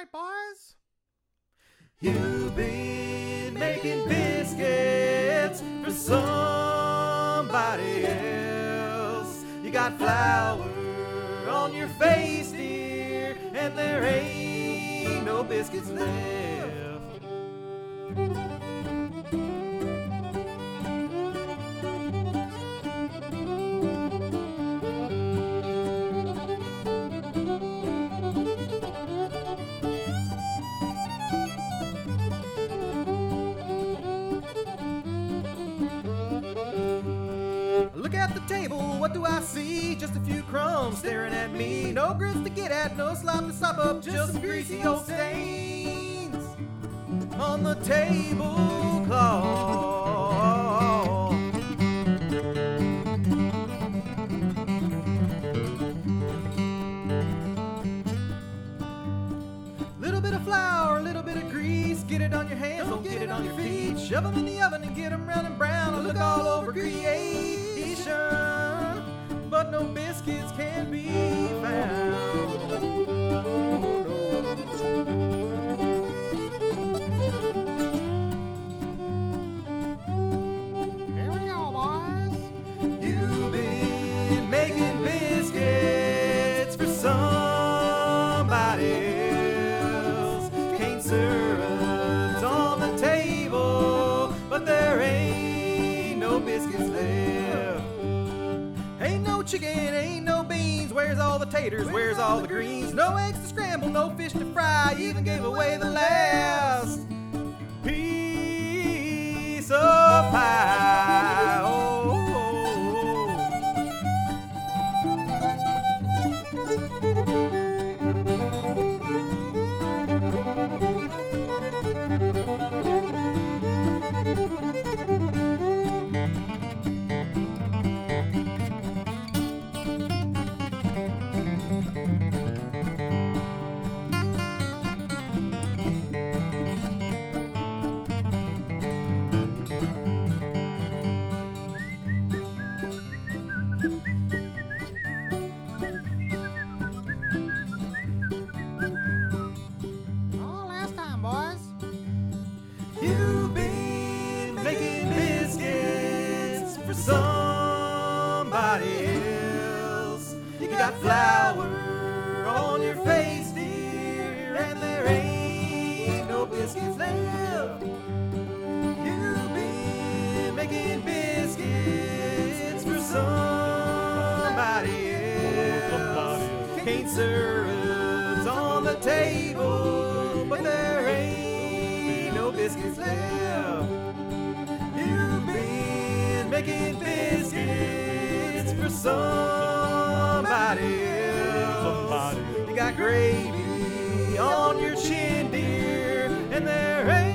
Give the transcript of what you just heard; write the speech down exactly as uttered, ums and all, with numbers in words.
right, boys. You've been making biscuits for somebody else. You got flour on your face, dear, and there ain't no biscuits left. Look at the table, what do I see? Just a few crumbs staring at me. No grits to get at, no slop to sop up, just some greasy old stains on the tablecloth. Little bit of flour, little bit of grease, get it on your hands, don't get it on your feet. Shove them in the oven and get them round and brown. Look all over creation, but no biscuits can be found. Here we go, boys. You've been making biscuits for somebody else. Cane syrup's on the table, but there ain't no biscuits left. Ain't no chicken, ain't no beans. Where's all the taters? Where's all the greens? No eggs to scramble, no fish to fry. Even gave away the last piece of pie. Oh, oh, Oh, last time, boys. You've been making biscuits for somebody else. You got flour on your face, dear, and there ain't no biscuits left. You've been making biscuits for somebody else. Cane syrup's on the table, but there ain't no biscuits left. You've been making biscuits for somebody else. You got gravy on your chin, dear, and there ain't